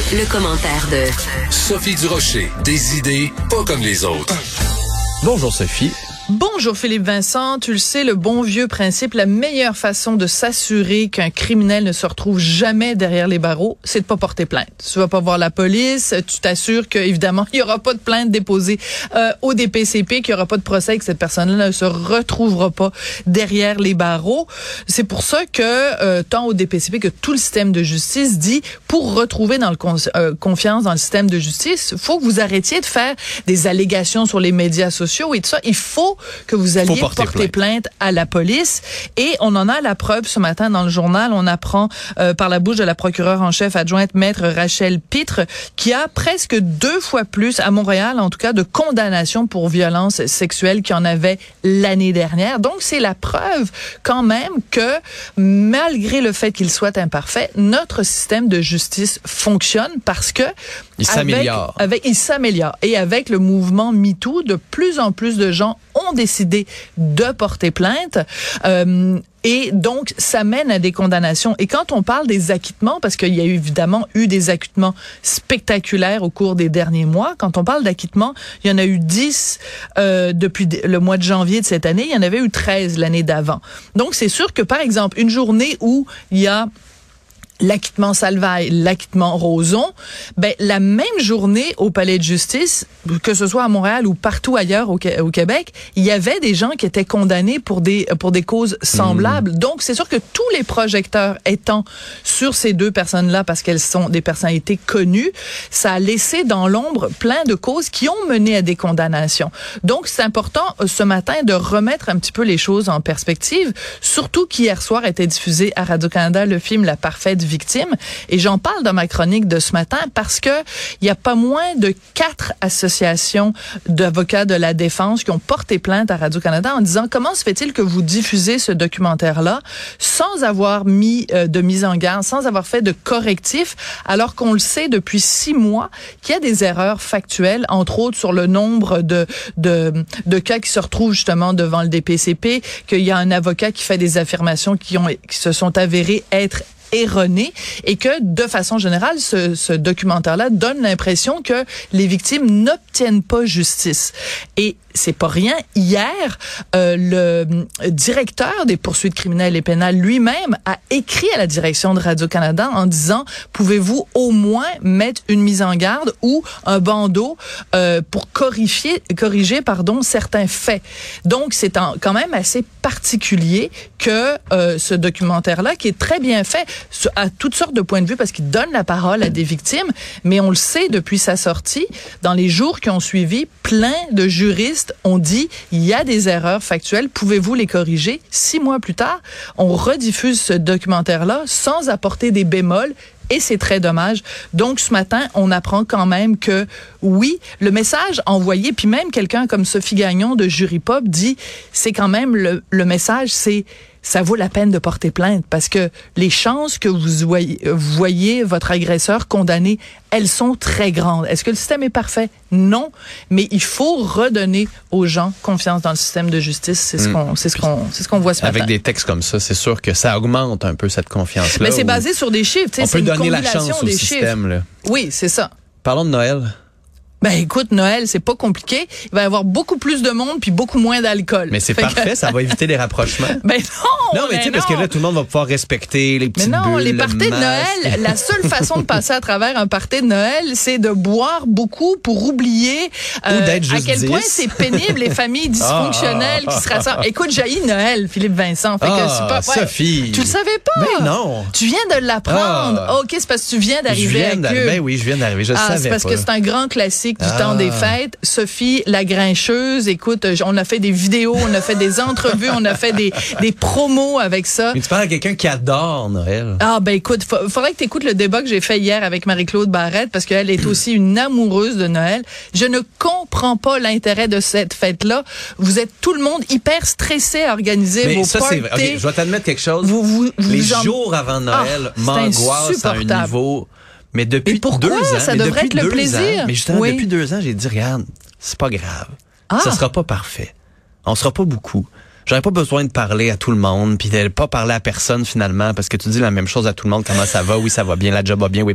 Le commentaire de Sophie Durocher. Des idées pas comme les autres. Bonjour Sophie. Bonjour Philippe Vincent, tu le sais, le bon vieux principe, la meilleure façon de s'assurer qu'un criminel ne se retrouve jamais derrière les barreaux, c'est de pas porter plainte. Tu vas pas voir la police, tu t'assures que évidemment il y aura pas de plainte déposée au DPCP, qu'il y aura pas de procès, que cette personne-là ne se retrouvera pas derrière les barreaux. C'est pour ça que tant au DPCP que tout le système de justice dit, pour retrouver dans le confiance dans le système de justice, faut que vous arrêtiez de faire des allégations sur les médias sociaux et tout ça. Il faut que vous alliez porter plainte à la police. Et on en a la preuve ce matin dans le journal. On apprend par la bouche de la procureure en chef adjointe, maître Rachel Pitre, qui a presque 2 fois plus, à Montréal en tout cas, de condamnations pour violences sexuelles qu'il y en avait l'année dernière. Donc, c'est la preuve quand même que, malgré le fait qu'il soit imparfait, notre système de justice fonctionne parce que il s'améliore. Il s'améliore. Et avec le mouvement MeToo, de plus en plus de gens ont décidé de porter plainte. Et donc, ça mène à des condamnations. Et quand on parle des acquittements, parce qu'il y a évidemment eu des acquittements spectaculaires au cours des derniers mois, quand on parle d'acquittements, il y en a eu 10 depuis le mois de janvier de cette année. Il y en avait eu 13 l'année d'avant. Donc, c'est sûr que, par exemple, une journée où il y a l'acquittement Salvaille, l'acquittement Roson, ben la même journée au palais de justice, que ce soit à Montréal ou partout ailleurs au Québec, il y avait des gens qui étaient condamnés pour des causes semblables. Donc c'est sûr que tous les projecteurs étant sur ces 2 personnes-là parce qu'elles sont des personnalités connues, ça a laissé dans l'ombre plein de causes qui ont mené à des condamnations. Donc c'est important ce matin de remettre un petit peu les choses en perspective, surtout qu'hier soir était diffusé à Radio-Canada le film La parfaite victime. Et j'en parle dans ma chronique de ce matin parce que il y a pas moins de 4 associations d'avocats de la défense qui ont porté plainte à Radio-Canada en disant comment se fait-il que vous diffusez ce documentaire-là sans avoir mis de mise en garde, sans avoir fait de correctifs, alors qu'on le sait depuis 6 mois qu'il y a des erreurs factuelles, entre autres sur le nombre de cas qui se retrouvent justement devant le DPCP, qu'il y a un avocat qui fait des affirmations qui se sont avérées être erroné et que, de façon générale, ce documentaire-là donne l'impression que les victimes n'obtiennent pas justice. Et c'est pas rien. Hier, le directeur des poursuites criminelles et pénales lui-même a écrit à la direction de Radio-Canada en disant « Pouvez-vous au moins mettre une mise en garde ou un bandeau pour corriger certains faits. » Donc, c'est quand même assez particulier que ce documentaire-là, qui est très bien fait à toutes sortes de points de vue parce qu'il donne la parole à des victimes, mais on le sait depuis sa sortie, dans les jours qui ont suivi, plein de juristes ont dit il y a des erreurs factuelles, pouvez-vous les corriger? 6 mois plus tard, on rediffuse ce documentaire-là sans apporter des bémols. Et c'est très dommage. Donc, ce matin, on apprend quand même que, oui, le message envoyé, puis même quelqu'un comme Sophie Gagnon de Jury Pop dit, c'est quand même le message, c'est ça vaut la peine de porter plainte parce que les chances que vous voyez votre agresseur condamné, elles sont très grandes. Est-ce que le système est parfait? Non, mais il faut redonner aux gens confiance dans le système de justice. C'est ce qu'on voit ce matin. Avec des textes comme ça, c'est sûr que ça augmente un peu cette confiance-là. Mais c'est basé sur des chiffres. On peut donner la chance au système. Là. Oui, c'est ça. Parlons de Noël. Ben écoute, Noël, c'est pas compliqué. Il va y avoir beaucoup plus de monde puis beaucoup moins d'alcool. Mais c'est parfait, ça va éviter les rapprochements. Ben non, mais tu sais, parce que là, tout le monde va pouvoir respecter les petites bulles. Mais non, les parties de Noël, la seule façon de passer à travers un party de Noël, c'est de boire beaucoup pour oublier à quel point c'est pénible les familles dysfonctionnelles qui se rassemblent. Écoute, j'haïs Noël, Philippe Vincent. Fait que c'est pas, Sophie. Tu le savais pas? Ben non. Tu viens de l'apprendre. OK, c'est parce que tu viens d'arriver Ben oui, je viens d'arriver, je le savais pas. C'est parce que c'est un grand classique du temps des fêtes. Sophie la Grincheuse, écoute, on a fait des vidéos, on a fait des entrevues, on a fait des promos avec ça. Mais tu parles à quelqu'un qui adore Noël. Ah ben écoute, faudrait que tu écoutes le débat que j'ai fait hier avec Marie-Claude Barrette parce qu'elle est aussi une amoureuse de Noël. Je ne comprends pas l'intérêt de cette fête-là. Vous êtes tout le monde hyper stressé à organiser vos parties. Okay, je vais t'admettre quelque chose. Les jours avant Noël m'angoissent à un niveau... Mais depuis 2 ans, ça devrait être le plaisir. Mais justement, depuis 2 ans, j'ai dit, regarde, c'est pas grave. Ça sera pas parfait. On sera pas beaucoup. J'aurais pas besoin de parler à tout le monde, puis de pas parler à personne finalement, parce que tu dis la même chose à tout le monde. Comment ça va? Oui, ça va bien. La job va bien. Oui,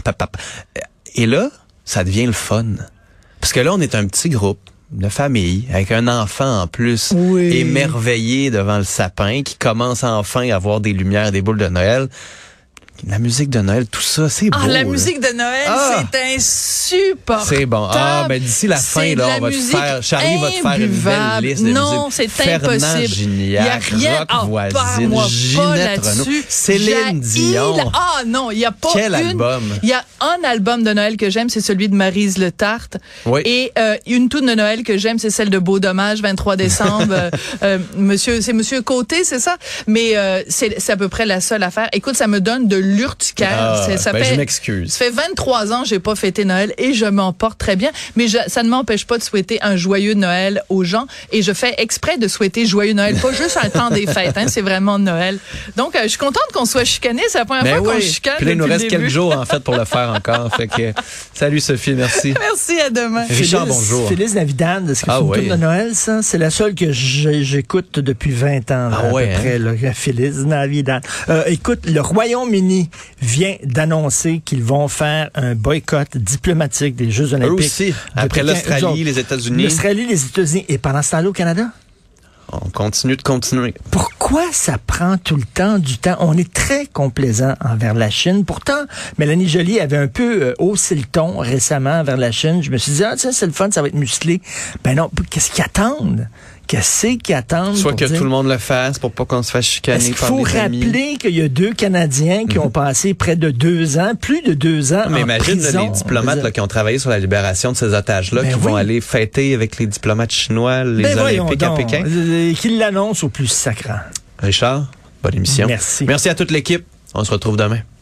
Et là, ça devient le fun. Parce que là, on est un petit groupe de famille, avec un enfant en plus, émerveillé devant le sapin, qui commence enfin à avoir des lumières, des boules de Noël. La musique de Noël, tout ça, c'est beau. La musique de Noël, c'est insupportable. C'est bon. D'ici la fin, là, on va te faire, Charlie va te faire une belle liste de musique. Non, c'est impossible. Fernand Gignac, Roch Voisine, Ginette Renaud, Céline Dion. Non, il y a pas Quel album? Il y a un album de Noël que j'aime, c'est celui de Maryse Le Tarte. Oui. Et une toune de Noël que j'aime, c'est celle de Beau Dommage, 23 décembre. C'est Monsieur Côté, c'est ça? Mais c'est à peu près la seule affaire. Écoute, ça me donne de l'urticaire. Je m'excuse. Ça fait 23 ans que j'ai pas fêté Noël et je m'en porte très bien. Mais ça ne m'empêche pas de souhaiter un joyeux Noël aux gens. Et je fais exprès de souhaiter joyeux Noël, pas juste un temps des fêtes. C'est vraiment Noël. Donc, je suis contente qu'on soit chicanés. C'est la première fois qu'on chicane. Puis là, il nous reste quelques jours, en fait, pour le faire encore. Fait que, salut Sophie, merci. Merci, à demain. Richard, bonjour. Félix Navidad, est-ce que c'est une toune de Noël, ça? C'est la seule que j'écoute depuis 20 ans, à peu près, là, Félix Navidad. Écoute, le Royaume-Uni vient d'annoncer qu'ils vont faire un boycott diplomatique des Jeux Olympiques. Eux aussi, après l'Australie, les États-Unis. L'Australie, les États-Unis. Et pendant ce temps-là, au Canada? On continue de continuer. Pourquoi ça prend tout le temps du temps? On est très complaisant envers la Chine. Pourtant, Mélanie Joly avait un peu haussé le ton récemment envers la Chine. Je me suis dit, tiens, c'est le fun, ça va être musclé. Ben non, qu'est-ce qu'ils attendent? Qu'est-ce qu'ils attendent? Soit que tout le monde le fasse pour pas qu'on se fasse chicaner. Est-ce qu'il faut rappeler qu'il y a 2 Canadiens qui ont passé près de 2 ans, plus de 2 ans mais en imagine prison. Les diplomates là, qui ont travaillé sur la libération de ces otages-là, qui vont aller fêter avec les diplomates chinois les Olympiques à Pékin. Qu'ils l'annoncent au plus sacrant. Richard, bonne émission. Merci. Merci à toute l'équipe. On se retrouve demain.